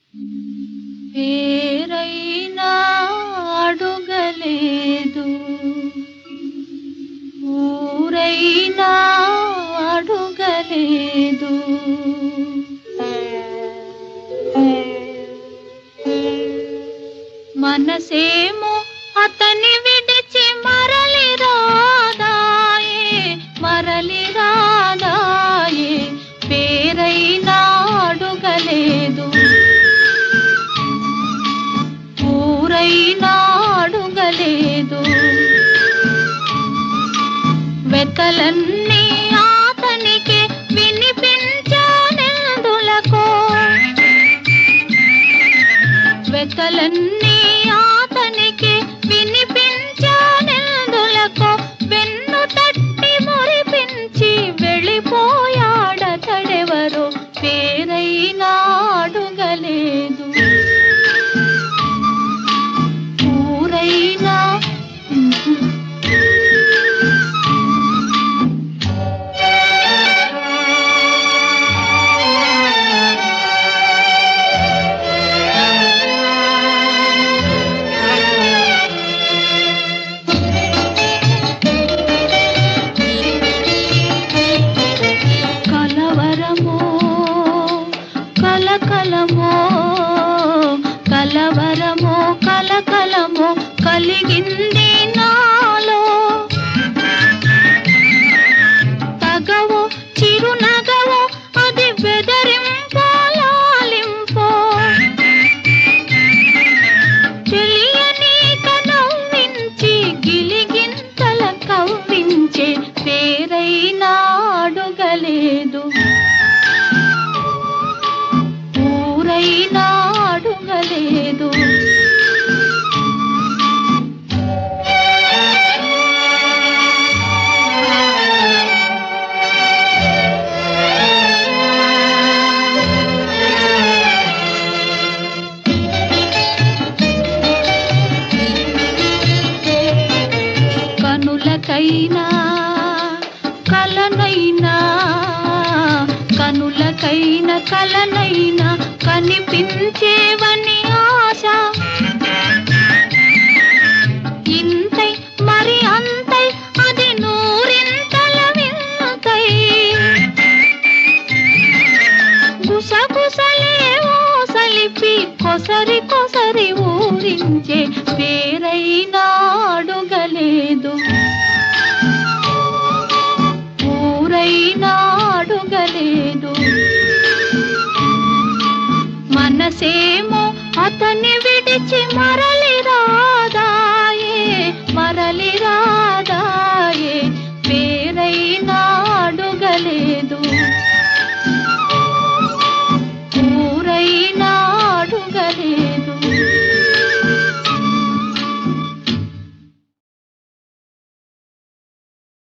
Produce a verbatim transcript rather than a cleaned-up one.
పేరైనా అడుగలేదు, ఊరైనా అడుగలేదు, మనసేమో అతని విడిచి మరలి రాదాయే, మరలి రాదాయే. పేరైనా అడుగలేదు, ఊరైనా అడుగలేదు, వెతలన్నీ అతనికి వినిపించనెందులకో, వెతలన్నీ అతనికి వినిపించనెందులకో. వెన్ను తట్టి మురిపించి వెళ్ళిపోయాడతడెవరో. పేరైనా అడుగలేదు, ఊరైనా కలకలమో కలవరమో కలకలమో కలిగింది నాలో. తగవో చిరునగవో అది బెదరింపో లాలింపో, తెలియని కనవ్వించి గిలిగింతల కవ్వించే. పేరైనా అడుగలేదు, ఊరైనా అడుగలేదు, కనులకైనా కలనైనా, కనులకైన కలనైనా కనిపించేవని ఆశ. ఇంతై మరి అంతై అది నూరింతల వింతై, గుసగుసలేవో సలిపి కొసరి కొసరి ఊరించే. పేరైనా అడుగలేదు, ఊరైనా అడుగలేదు, మనసేమో అతని విడిచి మరలి రాదా.